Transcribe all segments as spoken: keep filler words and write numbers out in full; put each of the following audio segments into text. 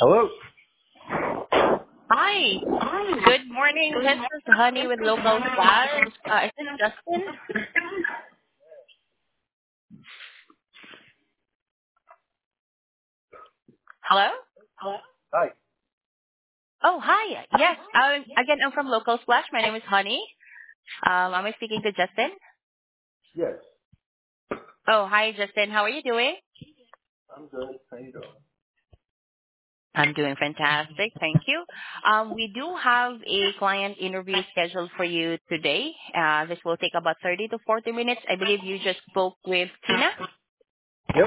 Hello. Hi. Good morning. This is Honey with Local Flash. Uh, is this Justin? Hello? Hi. Oh, hi. Yes. Um, again, I'm from Local Splash. My name is Honey. Um, am I speaking to Justin? Yes. Oh, hi, Justin. How are you doing? I'm good. How you doing? I'm doing fantastic. Thank you. Um, we do have a client interview scheduled for you today. Uh, this will take about thirty to forty minutes. I believe you just spoke with Tina. Yep.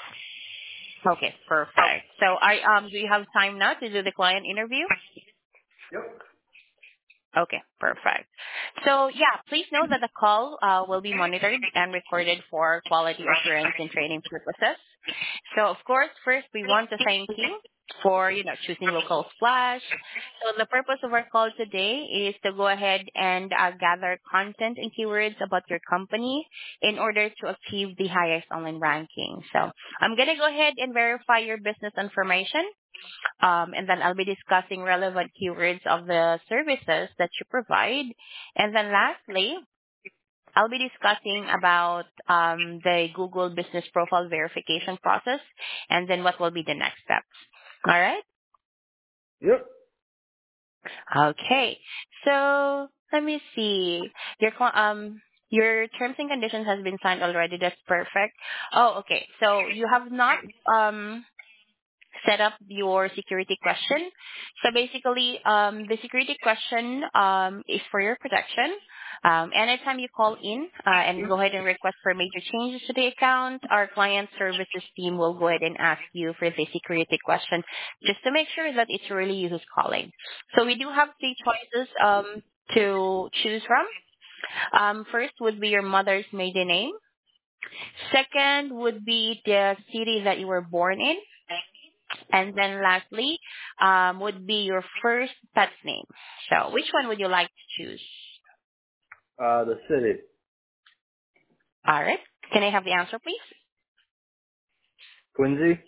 Okay, perfect. So, I um, do you have time now to do the client interview? Yep. Okay, perfect. So yeah, please note that the call uh, will be monitored and recorded for quality assurance and training purposes. So of course, first we want to thank you for you know choosing Local Splash. So the purpose of our call today is to go ahead and uh, gather content and keywords about your company in order to achieve the highest online ranking. So I'm gonna go ahead and verify your business information, um, and then I'll be discussing relevant keywords of the services that you provide. And then lastly, I'll be discussing about um, the Google Business Profile verification process and then what will be the next steps. All right? Yep. Okay. So let me see. Your co- um your terms and conditions has been signed already. That's perfect. Oh, okay. So you have not um set up your security question. So basically, um, the security question um, is for your protection. Um, anytime you call in uh, and go ahead and request for major changes to the account, our client services team will go ahead and ask you for the security question just to make sure that it's really you who's calling. So we do have three choices um, to choose from. Um, first would be your mother's maiden name. Second would be the city that you were born in. And then lastly, um, would be your first pet's name. So which one would you like to choose? Uh, the city. All right. Can I have the answer, please? Quincy.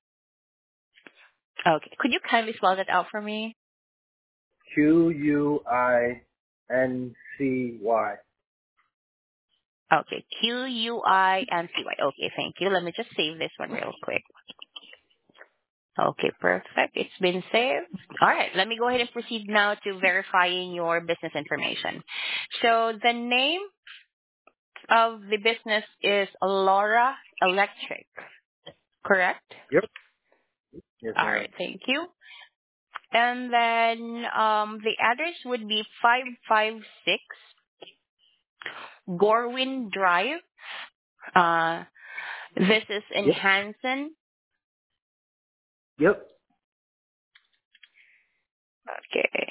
Okay. Could you kindly spell that out for me? Q U I N C Y. Okay. Q U I N C Y. Okay. Thank you. Let me just save this one real quick. Okay. Perfect. It's been saved. All right. Let me go ahead and proceed now to verifying your business information. So the name of the business is Laura Electric, correct? Yep. Yes, All ma'am. right. Thank you. And then um, the address would be five five six Gorwin Drive. Uh, this is in Yep. Hanson. Yep. Okay.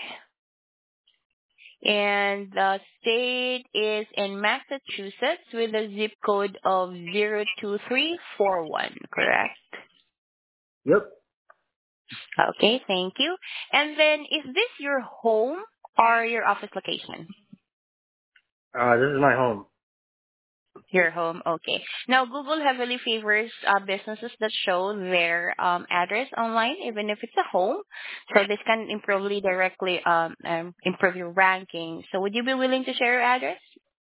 And the state is in Massachusetts with a zip code of zero two three four one, correct? Yep. Okay, thank you. And then is this your home or your office location? Uh, this is my home. Your home, okay. Now, Google heavily favors uh, businesses that show their um, address online, even if it's a home. So this can improve directly um, um, improve your ranking. So would you be willing to share your address?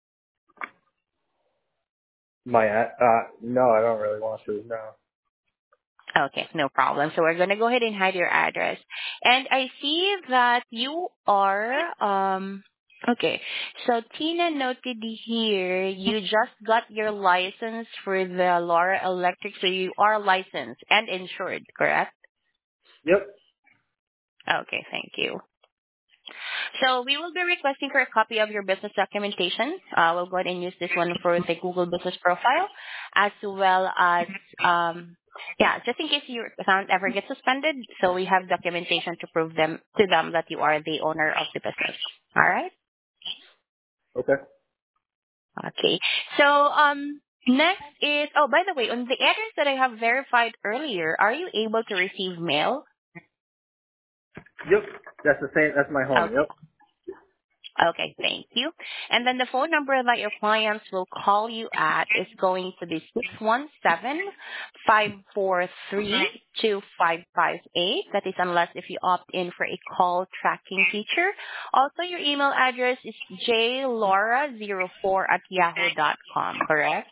My a- uh, no, I don't really want to. No. Okay, no problem. So we're gonna go ahead and hide your address. And I see that you are um okay. So Tina noted here you just got your license for the Laura Electric, so you are licensed and insured, correct? Yep. Okay, thank you. So we will be requesting for a copy of your business documentation. Uh, we'll go ahead and use this one for the Google Business Profile, as well as, um, yeah, just in case your account ever gets suspended, so we have documentation to prove them to them that you are the owner of the business. All right. Okay. Okay. So um, next is oh, by the way, on the address that I have verified earlier, are you able to receive mail? Yep. That's the same. That's my home. Yep. Okay, thank you. And then the phone number that your clients will call you at is going to be six one seven, five four three, two five five eight. That is unless if you opt in for a call tracking feature. Also, your email address is j laura zero four at yahoo dot com, correct?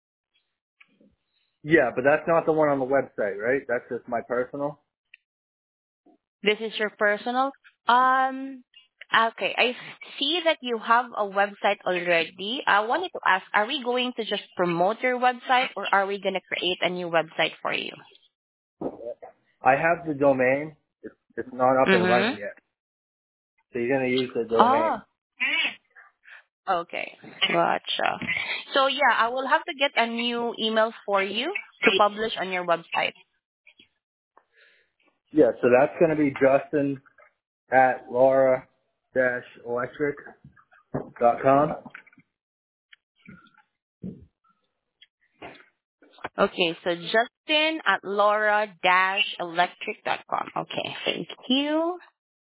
Yeah, but that's not the one on the website, right? That's just my personal. This is your personal. Um, okay, I see that you have a website already. I wanted to ask, are we going to just promote your website or are we going to create a new website for you? I have the domain. It's, it's not up and Mm-hmm. running yet. So you're going to use the Oh, domain. okay. Gotcha. So yeah, I will have to get a new email for you to publish on your website. Yeah, so that's going to be Justin at laura dash electric dot com. Okay, so Justin at laura dash electric dot com. Okay, thank you.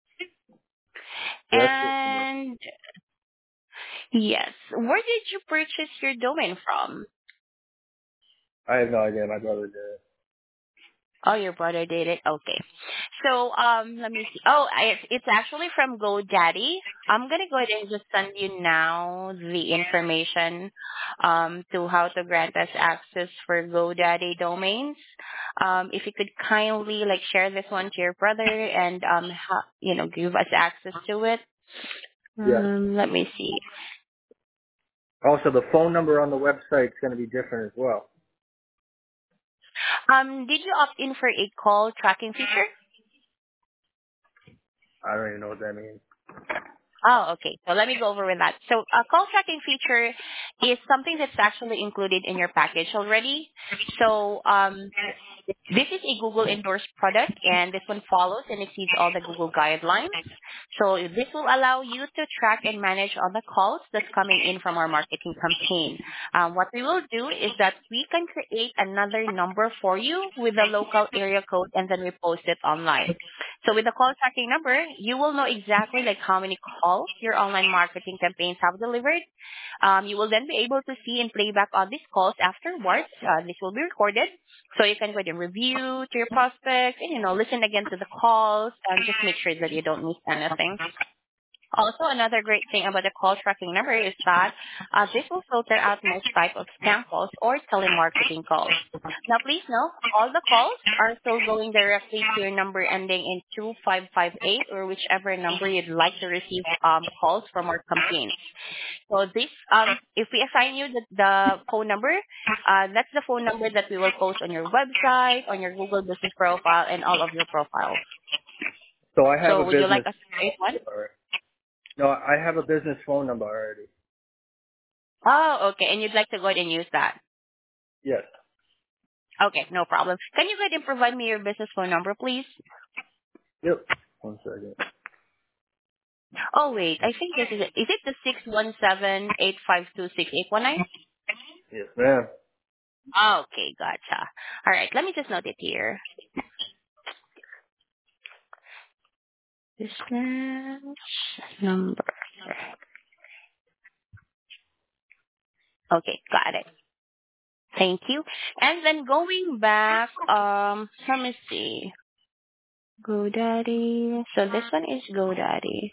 So that's it for me. And yes. Where did you purchase your domain from? I have no idea. My brother did it. Oh, your brother did it. Okay. So, um, let me see. Oh, I, it's actually from GoDaddy. I'm gonna go ahead and just send you now the information, um, to how to grant us access for GoDaddy domains. Um, if you could kindly like share this one to your brother and um, ha- you know, give us access to it. Yeah. Um, let me see. Also, the phone number on the website is going to be different as well. Um, did you opt in for a call tracking feature? I don't even know what that means. Oh, okay. So let me go over with that. So a call tracking feature is something that's actually included in your package already. So um, this is a Google endorsed product, and this one follows and exceeds all the Google guidelines. So this will allow you to track and manage all the calls that's coming in from our marketing campaign. Um, what we will do is that we can create another number for you with a local area code, and then we post it online. So with the call tracking number, you will know exactly like how many calls your online marketing campaigns have delivered. Um, you will then be able to see and play back on these calls afterwards. Uh, this will be recorded, so you can go ahead and review to your prospects and, you know, listen again to the calls and just make sure that you don't miss anything. Also, another great thing about the call tracking number is that uh, this will filter out most type of spam calls or telemarketing calls. Now, please know, all the calls are still going directly to your number ending in two five five eight or whichever number you'd like to receive um, calls from our campaigns. So this, um, if we assign you the, the phone number, uh, that's the phone number that we will post on your website, on your Google Business profile, and all of your profiles. So I have a So would you like business. us to create one? Already. No, I have a business phone number already. Oh, okay. And you'd like to go ahead and use that. Yes. Okay, no problem. Can you go ahead and provide me your business phone number, please? Yep. One second. Oh, wait. I think this is it. Is it the six one seven, eight five two, six eight one nine? Yes, ma'am. Okay, gotcha. All right, let me just note it here. Business number. Okay, got it. Thank you. And then going back, um, let me see. GoDaddy. So this one is GoDaddy.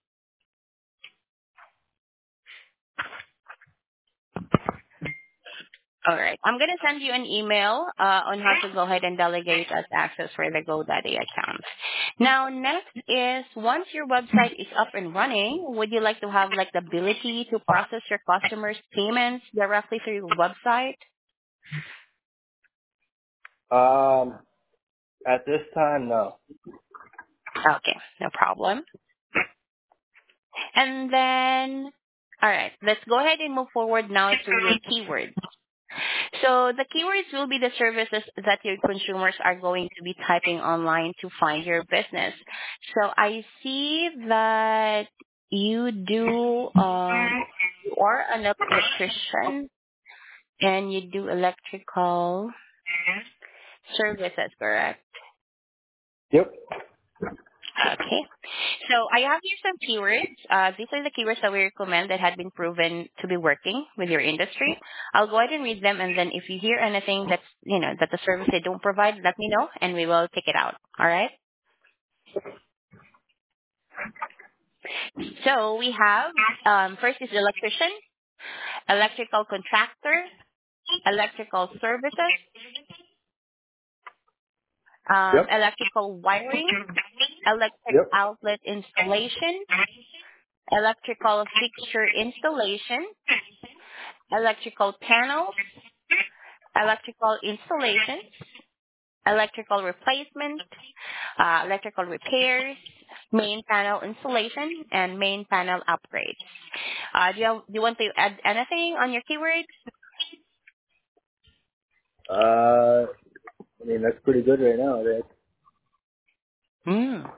All right. I'm going to send you an email uh, on how to go ahead and delegate us access for the GoDaddy account. Now, next is once your website is up and running, would you like to have like the ability to process your customers' payments directly through your website? Um, at this time, no. Okay, no problem. And then, all right, let's go ahead and move forward now to your keywords. So the keywords will be the services that your consumers are going to be typing online to find your business. So I see that you do, um, you are an electrician and you do electrical services, correct? Yep. Okay. So I have here some keywords. Uh, these are the keywords that we recommend that had been proven to be working with your industry. I'll go ahead and read them, and then if you hear anything that's, you know, that the service they don't provide, let me know, and we will take it out. All right? So we have, um, first is electrician, electrical contractor, electrical services, um, Yep. electrical wiring, electric Yep. outlet installation, electrical fixture installation, electrical panels, electrical installation, electrical replacement, uh, electrical repairs, main panel installation, and main panel upgrades. Uh, do, you have, do you want to add anything on your keywords? Uh, I mean, that's pretty good right now. That, Mm.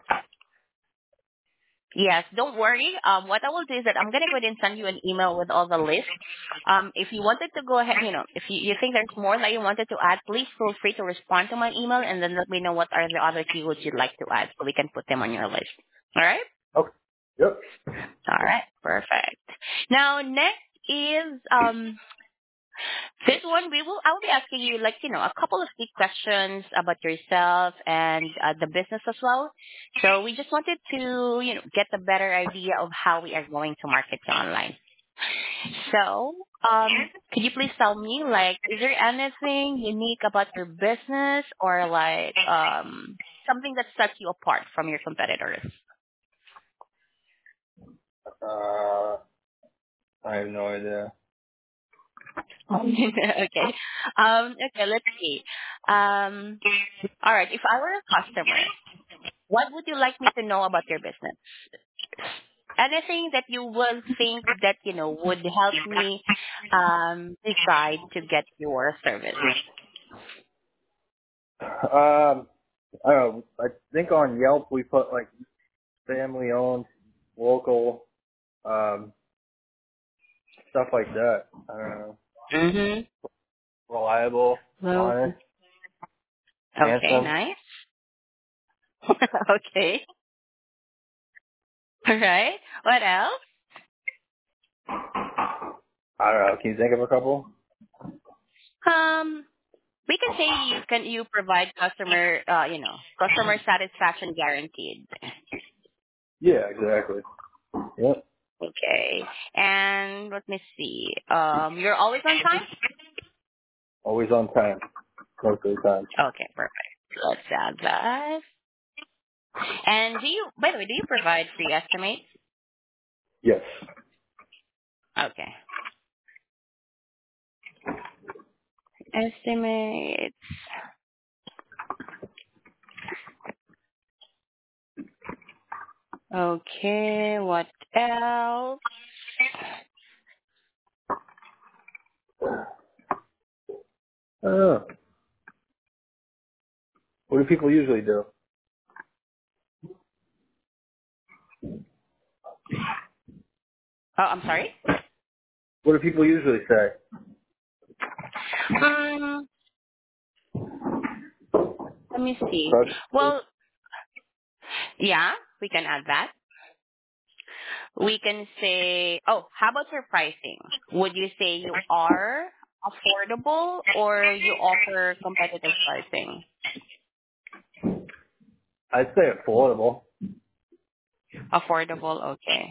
Yes, don't worry. Um, what I will do is that I'm gonna go ahead and send you an email with all the lists. Um, if you wanted to go ahead, you know, if you, you think there's more that you wanted to add, please feel free to respond to my email and then let me know what are the other keywords you'd like to add so we can put them on your list. All right? okay. Yep. All right, perfect. Now next is um this one we will I will be asking you like you know a couple of quick questions about yourself and uh, the business as well. So we just wanted to you know get a better idea of how we are going to market you online. So um, could you please tell me like is there anything unique about your business or like um something that sets you apart from your competitors? Uh, I have no idea. Okay. Um, okay, let's see. Um, all right. If I were a customer, what would you like me to know about your business? Anything that you would think that, you know, would help me um, decide to get your service. Um, I don't know. I think on Yelp we put like family owned, local, um, stuff like that. I don't know. Mm-hmm. Reliable, Well, honest, okay, handsome. nice. Okay. All right. What else? I don't know. Can you think of a couple? Um, we can say you can you provide customer, uh, you know, customer satisfaction guaranteed. Yeah, exactly. Yep. Okay. And let me see. Um, you're always on time? Always on time. Most of the time. Okay, perfect. Let's add that. And do you, by the way, do you provide free estimates? Yes. Okay. Estimates. Okay, what else? I don't know. What do people usually do? Oh, I'm sorry? What do people usually say? Um, let me see. Trust. Well, yeah, we can add that. We can say, oh, how about your pricing? Would you say you are affordable or you offer competitive pricing? I'd say affordable. Affordable, okay.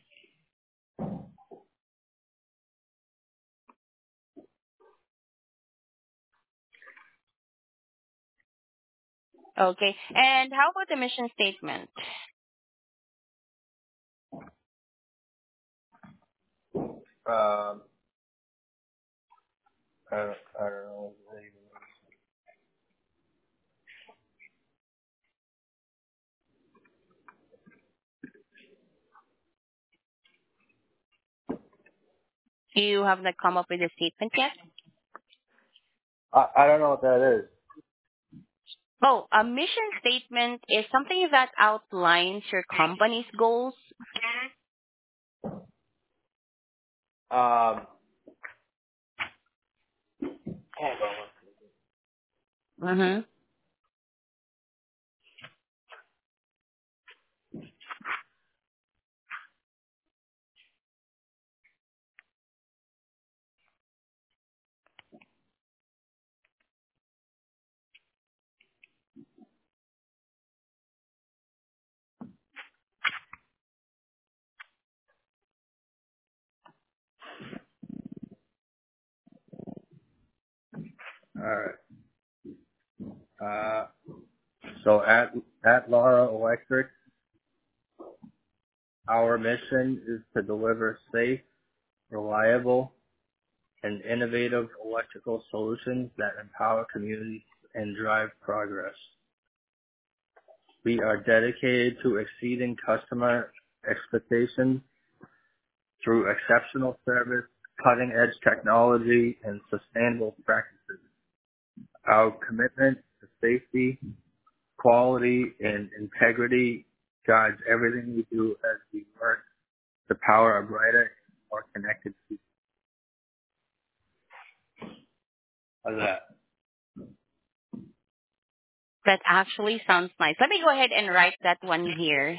Okay. And how about the mission statement? Um, I don't, I don't know. You have not come up with a statement yet? I, I don't know what that is. Oh, a mission statement is something that outlines your company's goals. Um, hold on. Mm-hmm. right. Uh, so at at Laura Electric, our mission is to deliver safe, reliable, and innovative electrical solutions that empower communities and drive progress. We are dedicated to exceeding customer expectations through exceptional service, cutting-edge technology, and sustainable practices. Our commitment to safety, quality, and integrity guides everything we do as we work to power a brighter and more connected future. How's that? That actually sounds nice. Let me go ahead and write that one here.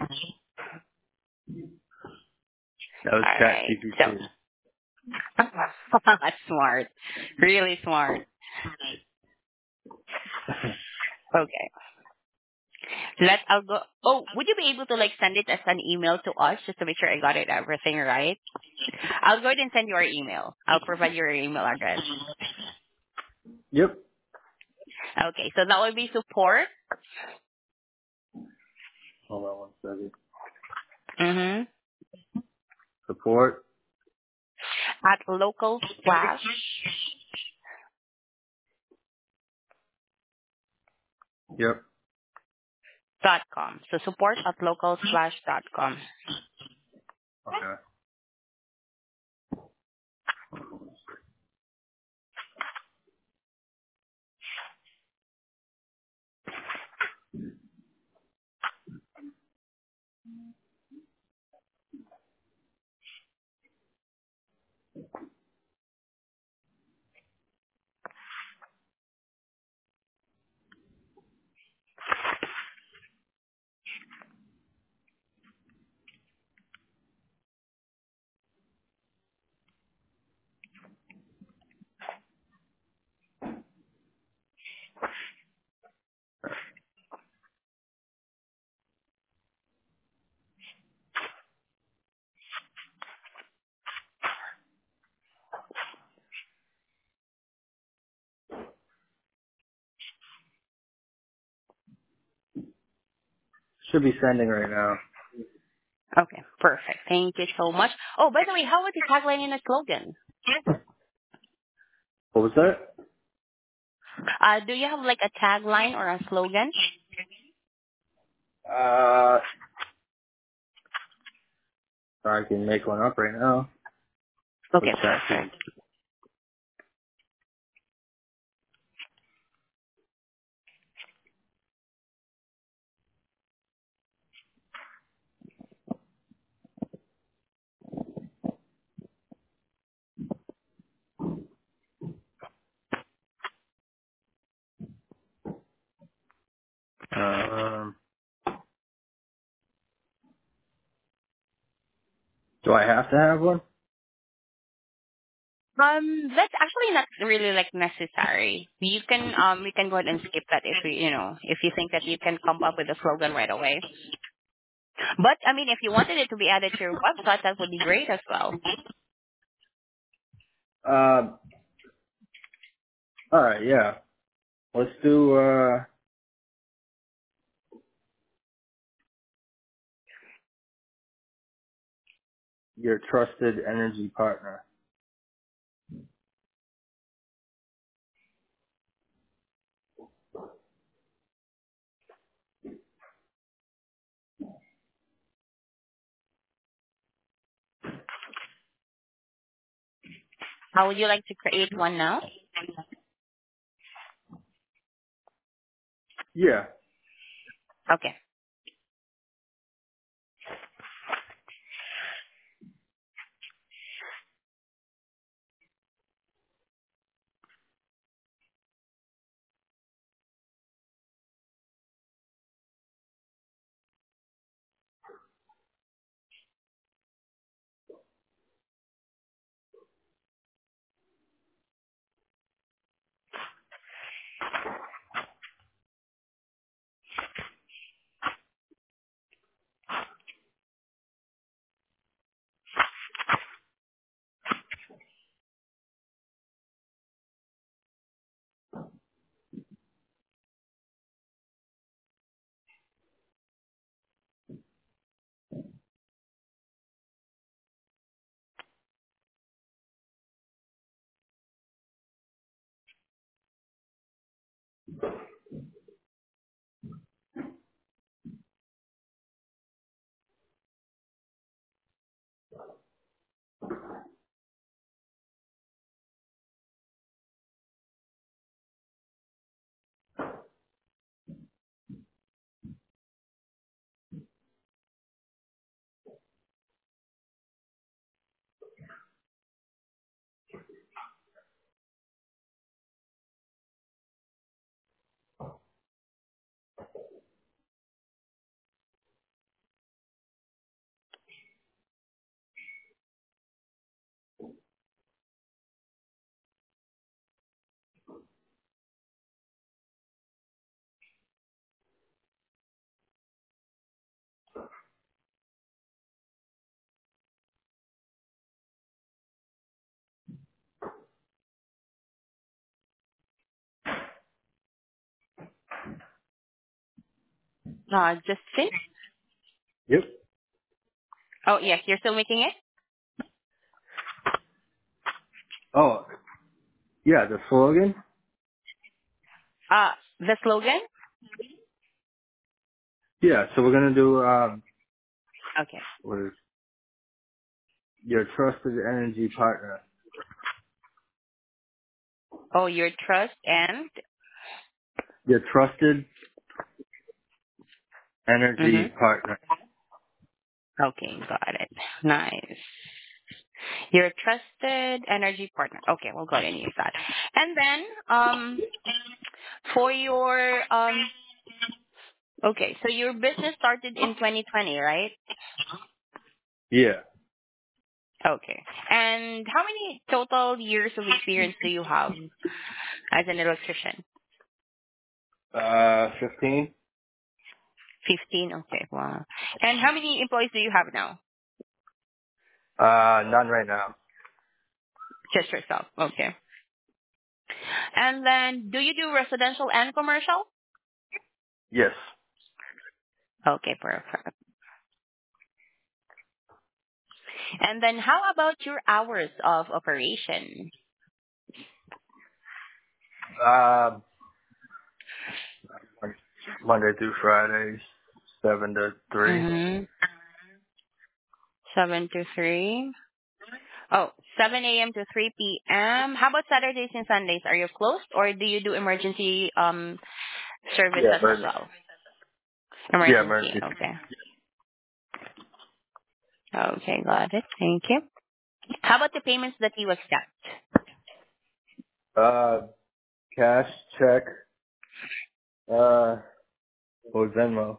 That was All right. ChatGPT. So that's smart. Really smart. Okay. Let I'll go. Oh, would you be able to like send it as an email to us just to make sure I got it everything right? I'll go ahead and send you our email. I'll provide your email address. Yep. Okay, so that will be support. Hold on one second. Mm-hmm. Support. At local slash Yep. dot com. So support at local slash dot com. Okay. Should be sending right now. Okay, perfect. Thank you so much. Oh, by the way, how about the tagline and a slogan? What was that? Uh, do you have like a tagline or a slogan? Uh, I can make one up right now. Okay, What's that? perfect. Um, do I have to have one? Um, that's actually not really like necessary. You can um, we can go ahead and skip that if you you know if you think that you can come up with a slogan right away. But I mean, if you wanted it to be added to your website, that would be great as well. Um, all right, yeah. Let's do uh, your trusted energy partner. How would you like to create one now? Yeah. Okay. Uh, Justin? Yep. Oh, yes, you're still making it? Oh, yeah, the slogan? Uh, the slogan? Yeah, so we're gonna do, um, Okay. what is, your trusted energy partner. Oh, your trust and? Your trusted energy Mm-hmm. partner. Okay, got it. Nice. Your trusted energy partner. Okay, we'll go ahead and use that. And then, um, for your, um, okay, so your business started in twenty twenty, right? Yeah. Okay. And how many total years of experience do you have as an electrician? Uh, fifteen? fifteen. Okay, wow. And how many employees do you have now? Uh, none right now. Just yourself. Okay. And then, do you do residential and commercial? Yes. Okay, perfect. And then, how about your hours of operation? Uh, Monday through Fridays, seven to three. Mm-hmm. seven to three. Oh, seven a m to three p m. How about Saturdays and Sundays? Are you closed or do you do emergency um Yeah, services as emergency. well? Yeah, Emergency. emergency. Okay. Okay, got it. Thank you. How about the payments that you accept? Uh, cash, check, uh, or Venmo.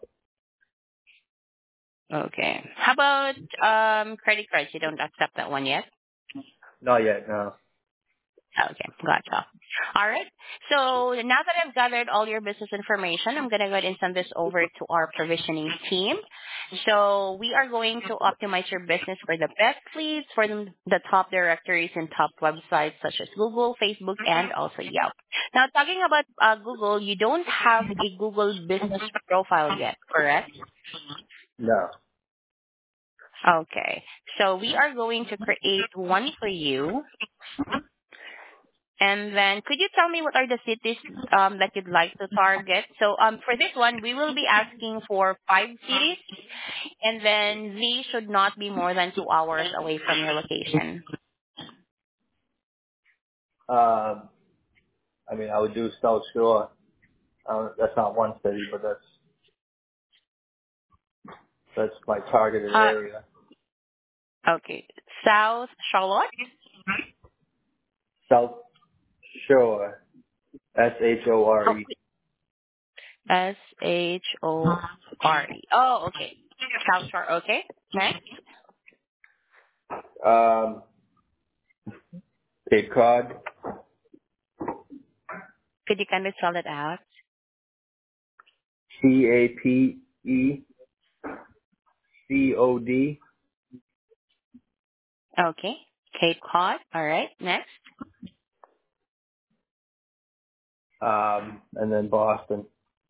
Okay. How about um credit cards? You don't accept that one yet? Not yet, no. Okay, gotcha. All right. So now that I've gathered all your business information, I'm gonna go ahead and send this over to our provisioning team. So we are going to optimize your business for the best leads for the the top directories and top websites such as Google, Facebook, and also Yelp. Now, talking about uh, Google, you don't have a Google business profile yet, correct? No. Okay. So we are going to create one for you. And then could you tell me what are the cities um, that you'd like to target? So um, for this one, we will be asking for five cities, and then these should not be more than two hours away from your location. Um, I mean, I would do South Shore. Uh, that's not one city, but that's, that's my targeted Uh, area. okay. South Charlotte? South Shore. S H O R Oh, E. S H O R E. Oh, okay. South Shore, okay. Next. Um, Cape Cod. Could you kind of spell it out? C A P E C O D. Okay. Cape Cod. All right. Next. Um, and then Boston.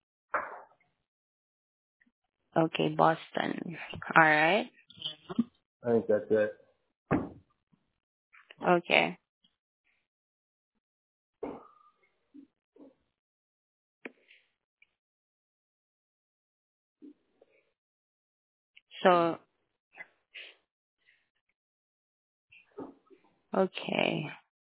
Okay, Boston. All right. I think that's it. Okay. So, okay.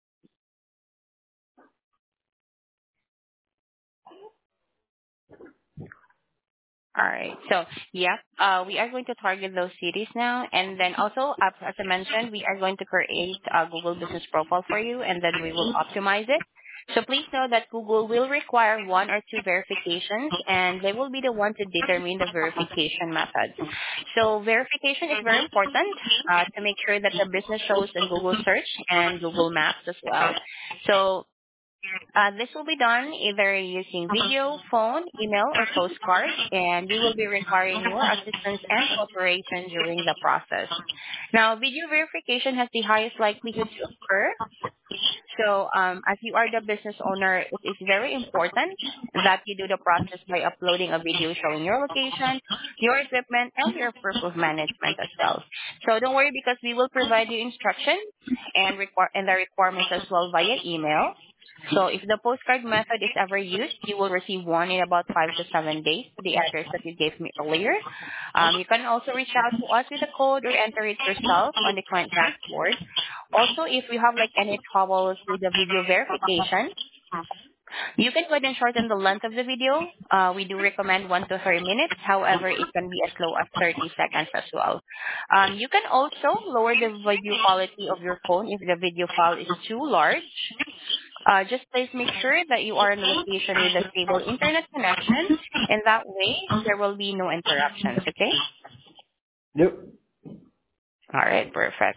All right. So, yeah, uh, we are going to target those cities now. And then also, as as I mentioned, we are going to create a Google business profile for you, and then we will optimize it. So please know that Google will require one or two verifications, and they will be the one to determine the verification method. So verification is very important uh, to make sure that the business shows in Google search and Google Maps as well. So Uh, this will be done either using video, phone, email, or postcard, and we will be requiring your assistance and cooperation during the process. Now, video verification has the highest likelihood to occur. So, um, as you are the business owner, it is very important that you do the process by uploading a video showing your location, your equipment, and your proof of management as well. So don't worry because we will provide you instructions and, require and the requirements as well via email. So if the postcard method is ever used, you will receive one in about five to seven days to the address that you gave me earlier. Um, you can also reach out to us with a code or enter it yourself on the client dashboard. Also, if you have like any troubles with the video verification, you can go ahead and shorten the length of the video. Uh, we do recommend one to three minutes. However, it can be as low as thirty seconds as well. Um, you can also lower the video quality of your phone if the video file is too large. Uh, just please make sure that you are in a location with a stable internet connection, and that way there will be no interruptions, okay? Yep. All right, perfect.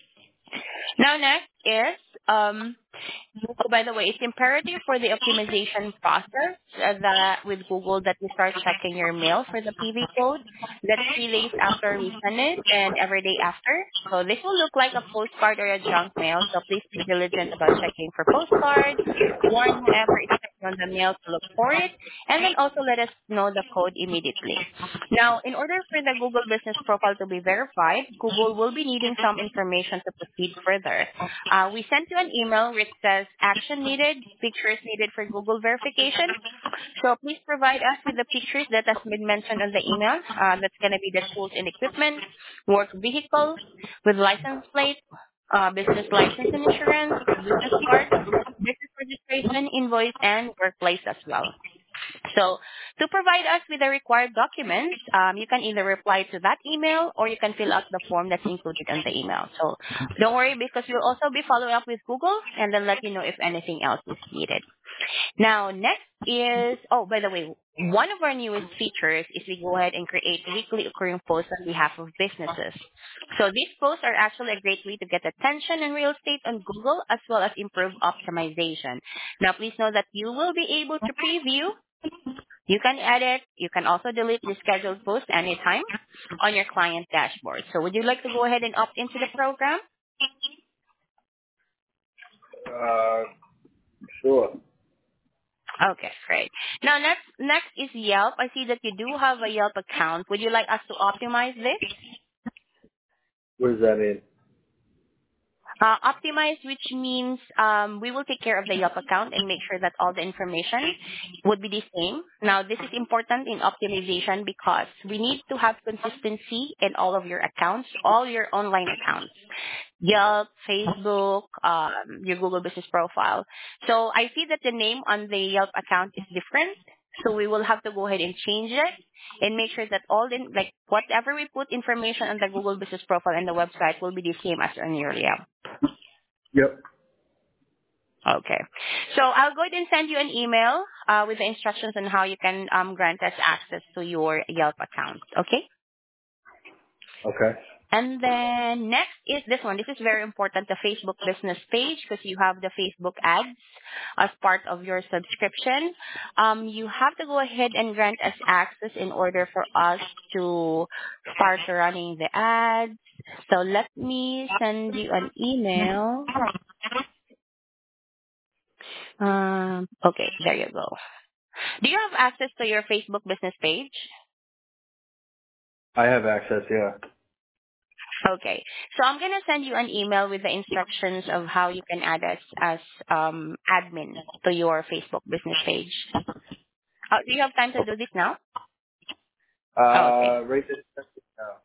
Now next is um, Oh, by the way, it's imperative for the optimization process uh, that with Google that you start checking your mail for the P V code. That's three days after we send it and every day after. So this will look like a postcard or a junk mail. So please be diligent about checking for postcard. Warn whoever is checking on the mail to look for it. And then also let us know the code immediately. Now, in order for the Google business profile to be verified, Google will be needing some information to proceed further. Uh, we sent you an email which says action needed, pictures needed for Google verification. So please provide us with the pictures that has been mentioned on the email. Uh, that's going to be the tools and equipment, work vehicle with license plate, uh, business license and insurance, business card, business registration, invoice, and workplace as well. So to provide us with the required documents, um, you can either reply to that email or you can fill out the form that's included on the email. So don't worry because we'll also be following up with Google and then let you know if anything else is needed. Now, next is, oh, by the way, one of our newest features is we go ahead and create weekly occurring posts on behalf of businesses. So these posts are actually a great way to get attention in real estate on Google as well as improve optimization. Now, please know that you will be able to preview. You can edit. You can also delete the scheduled post anytime on your client dashboard. So would you like to go ahead and opt into the program? Uh, sure. Okay, great. Now next next is Yelp. I see that you do have a Yelp account. Would you like us to optimize this? What does that mean? Uh, optimize, which means um, we will take care of the Yelp account and make sure that all the information would be the same. Now, this is important in optimization because we need to have consistency in all of your accounts, all your online accounts. Yelp, Facebook, um, your Google Business Profile. So I see that the name on the Yelp account is different. So we will have to go ahead and change it and make sure that all the, like whatever we put information on the Google Business Profile and the website will be the same as on your Yelp. Yep. Okay. So I'll go ahead and send you an email uh, with the instructions on how you can um, grant us access to your Yelp account. Okay? Okay. And then next is this one. This is very important, the Facebook business page, because you have the Facebook ads as part of your subscription. Um, you have to go ahead and grant us access in order for us to start running the ads. So let me send you an email. Um, okay, there you go. Do you have access to your Facebook business page? I have access, yeah. Okay. So I'm gonna send you an email with the instructions of how you can add us as um, admin to your Facebook business page. Oh, do you have time to do this now? Oh, okay. Uh, right this second now.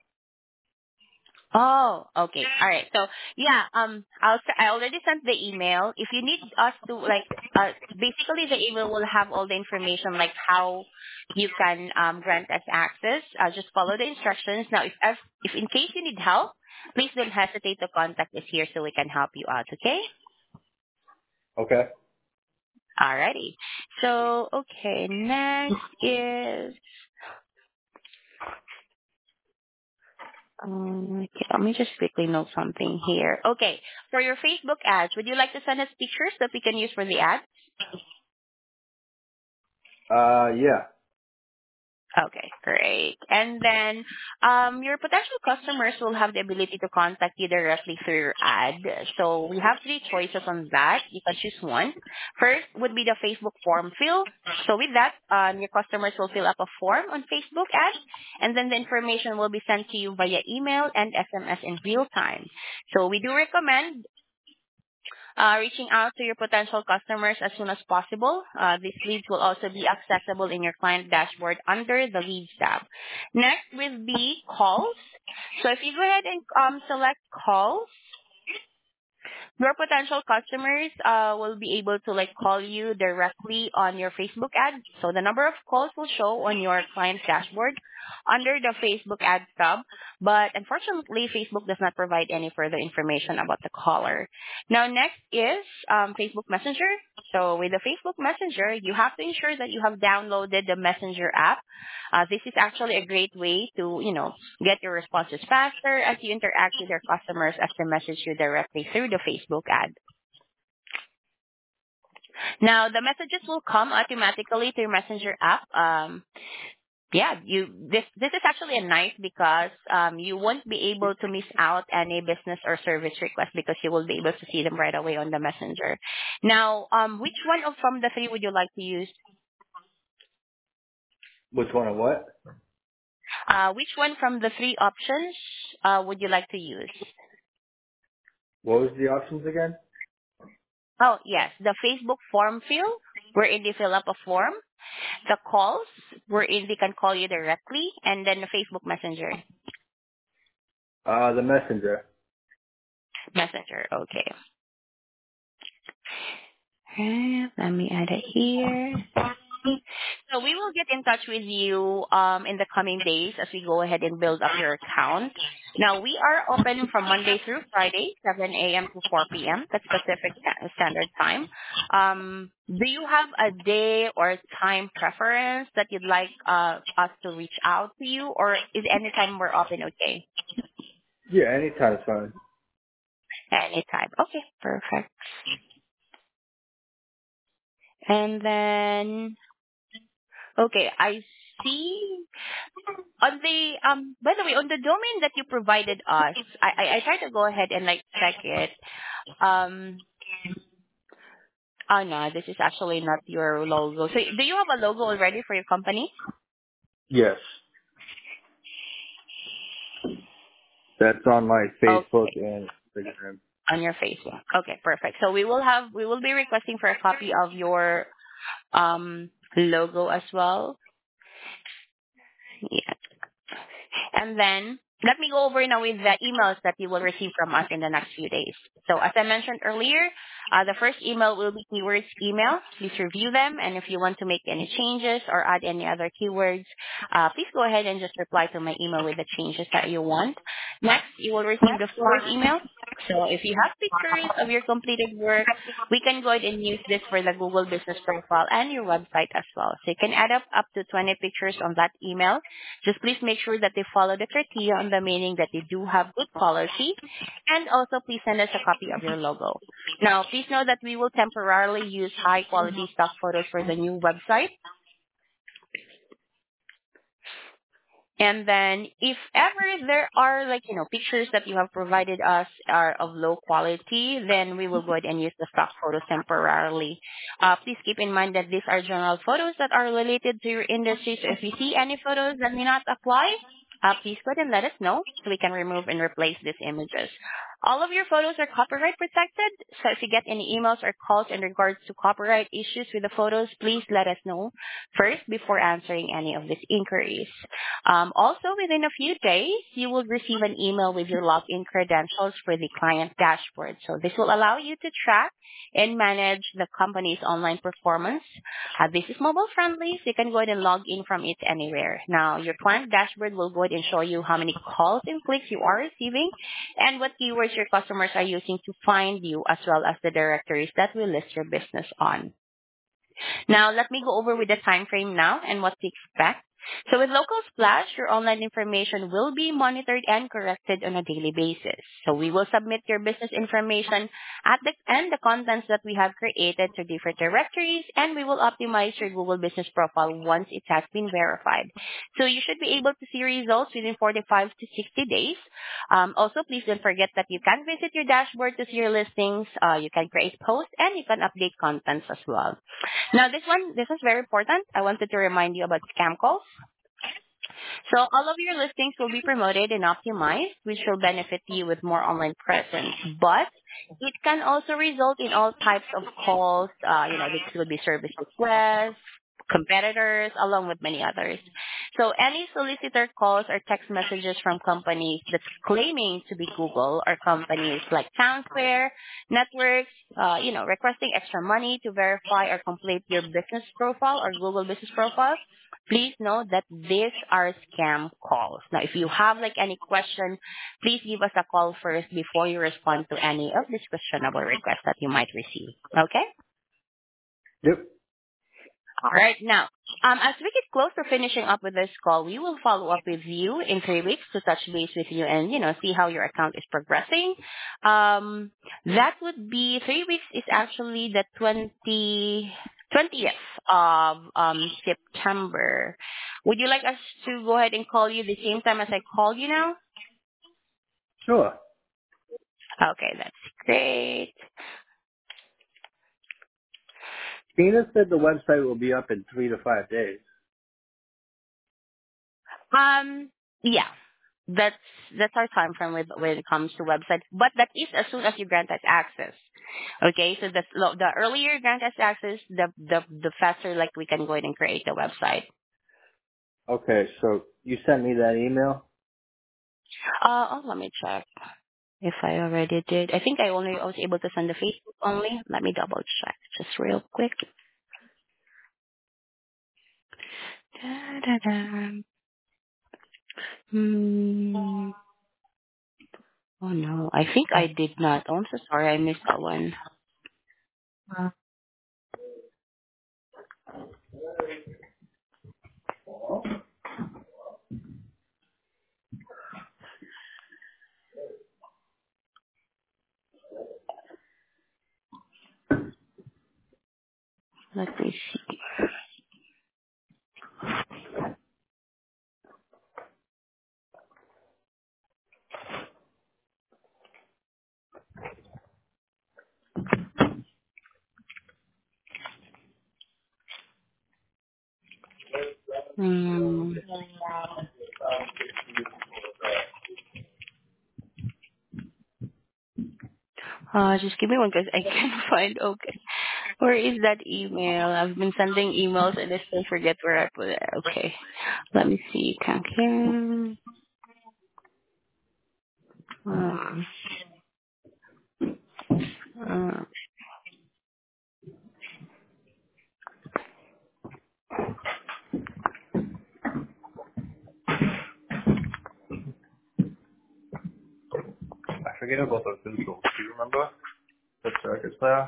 Oh, okay. All right. So yeah, um, I'll s- I already sent the email. If you need us to like, uh, basically the email will have all the information like how you can um grant us access. Uh, just follow the instructions. Now, if if if in case you need help, please don't hesitate to contact us here so we can help you out. Okay. Okay. Alrighty. So okay, next is Um, okay, let me just quickly note something here. Okay, for your Facebook ads, would you like to send us pictures that we can use for the ad? Uh, yeah. Okay, great. And then um, your potential customers will have the ability to contact you directly through your ad. So we have three choices on that. You can choose one. First would be the Facebook form fill. So with that, um, your customers will fill up a form on Facebook ad, and then the information will be sent to you via email and S M S in real time. So we do recommend uh, reaching out to your potential customers as soon as possible. Uh, these leads will also be accessible in your client dashboard under the Leads tab. Next will be calls. So if you go ahead and um, select calls, your potential customers uh, will be able to like call you directly on your Facebook ad. So the number of calls will show on your client's dashboard under the Facebook ad tab. But unfortunately, Facebook does not provide any further information about the caller. Now, next is um, Facebook Messenger. So with the Facebook Messenger, you have to ensure that you have downloaded the Messenger app. Uh, this is actually a great way to, you know, get your responses faster as you interact with your customers as they message you directly through the Facebook ad. Now, the messages will come automatically through Messenger app. Um, yeah, you this this is actually a nice because um, you won't be able to miss out any business or service request because you will be able to see them right away on the Messenger. Now, um, which one of from the three would you like to use? Which one of what? Uh, which one from the three options uh, would you like to use? What was the options again? Oh, yes, the Facebook form fill, wherein they fill up a form. The calls, wherein they can call you directly, and then the Facebook Messenger. Uh, the messenger. Messenger, okay. Okay, let me add it here. So we will get in touch with you um, in the coming days as we go ahead and build up your account. Now, we are open from Monday through Friday, seven a.m. to four p.m. That's Pacific Sta- Standard Time. Um, do you have a day or time preference that you'd like uh, us to reach out to you, or is any time we're open okay? Yeah, anytime's fine. Anytime. Okay, perfect. And then, okay, I see on the um by the way, on the domain that you provided us, I I, I tried to go ahead and like check it. Um oh no, this is actually not your logo. So do you have a logo already for your company Yes. That's on my Facebook okay and Instagram. on your Facebook? Okay, perfect. So we will have we will be requesting for a copy of your um logo as well. Yeah. And then let me go over now with the emails that you will receive from us in the next few days. So as I mentioned earlier, uh, the first email will be keywords email. Please review them. And if you want to make any changes or add any other keywords, uh, please go ahead and just reply to my email with the changes that you want. Next, you will receive the forward email. So if you have pictures of your completed work, we can go ahead and use this for the Google Business Profile and your website as well. So you can add up up to twenty pictures on that email. Just please make sure that they follow the criteria on the meaning that they do have good quality. And also please send us a copy of your logo. Now, please know that we will temporarily use high quality stock photos for the new website. And then if ever there are like, you know, pictures that you have provided us are of low quality, then we will go ahead and use the stock photos temporarily. Uh, please keep in mind that these are general photos that are related to your industry. So if you see any photos that may not apply, uh, please go ahead and let us know so we can remove and replace these images. All of your photos are copyright protected. So if you get any emails or calls in regards to copyright issues with the photos, please let us know first before answering any of these inquiries. Um, also, within a few days, you will receive an email with your login credentials for the client dashboard. So this will allow you to track and manage the company's online performance. Uh, this is mobile friendly, so you can go ahead and log in from it anywhere. Now, your client dashboard will go ahead and show you how many calls and clicks you are receiving and what keywords your customers are using to find you, as well as the directories that will list your business on. Now, let me go over with the time frame now and what to expect. So with Local Splash, your online information will be monitored and corrected on a daily basis. So we will submit your business information at the and the contents that we have created to different directories, and we will optimize your Google Business Profile once it has been verified. So you should be able to see results within forty-five to sixty days. Um, also, please don't forget that you can visit your dashboard to see your listings. Uh, you can create posts and you can update contents as well. Now, this one, this is very important. I wanted to remind you about scam calls. So all of your listings will be promoted and optimized, which will benefit you with more online presence. But it can also result in all types of calls. Uh, you know, this will be service requests, competitors, along with many others. So any solicitor calls or text messages from companies that's claiming to be Google or companies like Townsquare, networks, uh, you know, requesting extra money to verify or complete your business profile or Google business profile, please know that these are scam calls. Now, if you have like any question, please give us a call first before you respond to any of these questionable requests that you might receive. Okay? Yep. All right. Now, um, as we get close to finishing up with this call, we will follow up with you in three weeks to touch base with you and, you know, see how your account is progressing. Um, that would be three weeks is actually the twenty twentieth of um, September. Would you like us to go ahead and call you the same time as I called you now? Sure. Okay, that's great. Tina said the website will be up in three to five days. Um, yeah. That's that's our time frame with when it comes to websites. But that is as soon as you grant us access. Okay, so the lo- the earlier you grant us access, the the the faster like we can go ahead and create the website. Okay, so you sent me that email? Uh oh, let me check if I already did. I think I only I was able to send the Facebook only. Let me double check just real quick. Da-da-da. Hmm. Oh no, I think I did not. Oh, I'm so sorry, I missed that one. Let me see. Hmm. Uh, just give me one because I can't find. Okay. Where is that email? I've been sending emails and I still forget where I put it. Okay. Let me see. Kankan. Um, uh, I forget about the physical. Do you remember the circuits there?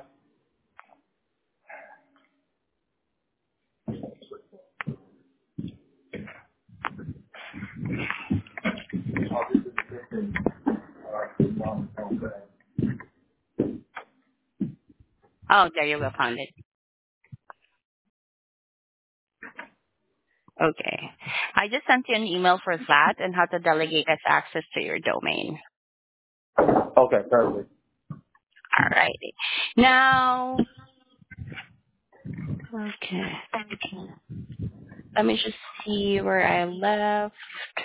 oh, there you go. Found it. Okay. I just sent you an email for that and how to delegate us access to your domain. Okay, perfect. Alrighty. Now, okay. Let me just see where I left.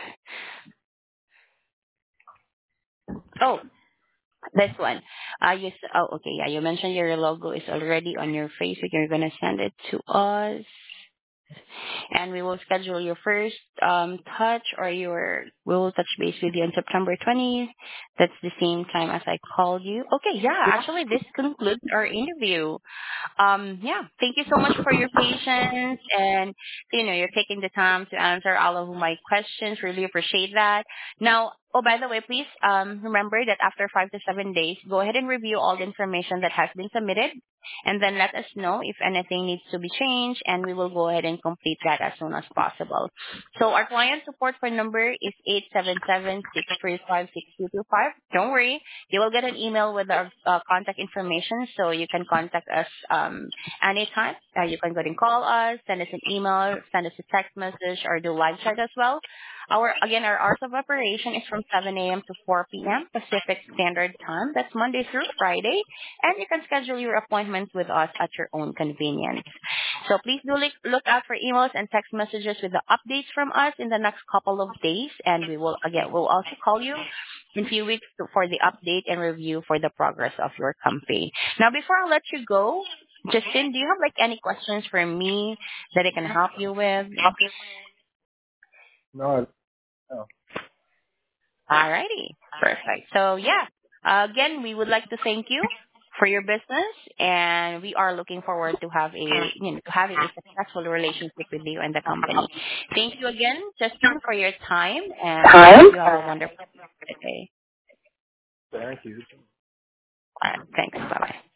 Oh, this one. Uh, you, s- oh, okay. Yeah, you mentioned your logo is already on your Facebook. You're going to send it to us. And we will schedule your first um, touch or your we will touch base with you on September twentieth. That's the same time as I called you. Okay, yeah, actually this concludes our interview. Um, yeah, thank you so much for your patience and you know you're taking the time to answer all of my questions. Really appreciate that. Now Oh, by the way, please um, remember that after five to seven days, go ahead and review all the information that has been submitted, and then let us know if anything needs to be changed, and we will go ahead and complete that as soon as possible. So our client support phone number is eight seven seven, six three five, six two two five. Don't worry, you will get an email with our uh, contact information, so you can contact us um, anytime. Uh, you can go ahead and call us, send us an email, send us a text message, or do live chat as well. Our again, our hours of operation is from seven a m to four p m. Pacific Standard Time. That's Monday through Friday, and you can schedule your appointments with us at your own convenience. So please do look, look out for emails and text messages with the updates from us in the next couple of days, and we will again we'll also call you in a few weeks to- for the update and review for the progress of your campaign. Now, before I let you go, Justin, do you have like any questions for me that I can help you with? No, no. Alrighty. Perfect. So yeah, uh, again, we would like to thank you for your business, and we are looking forward to have a you know to having a successful relationship with you and the company. Thank you again, Justin, for your time, and I hope you have a wonderful day. Thank you. All right, thanks. Bye bye.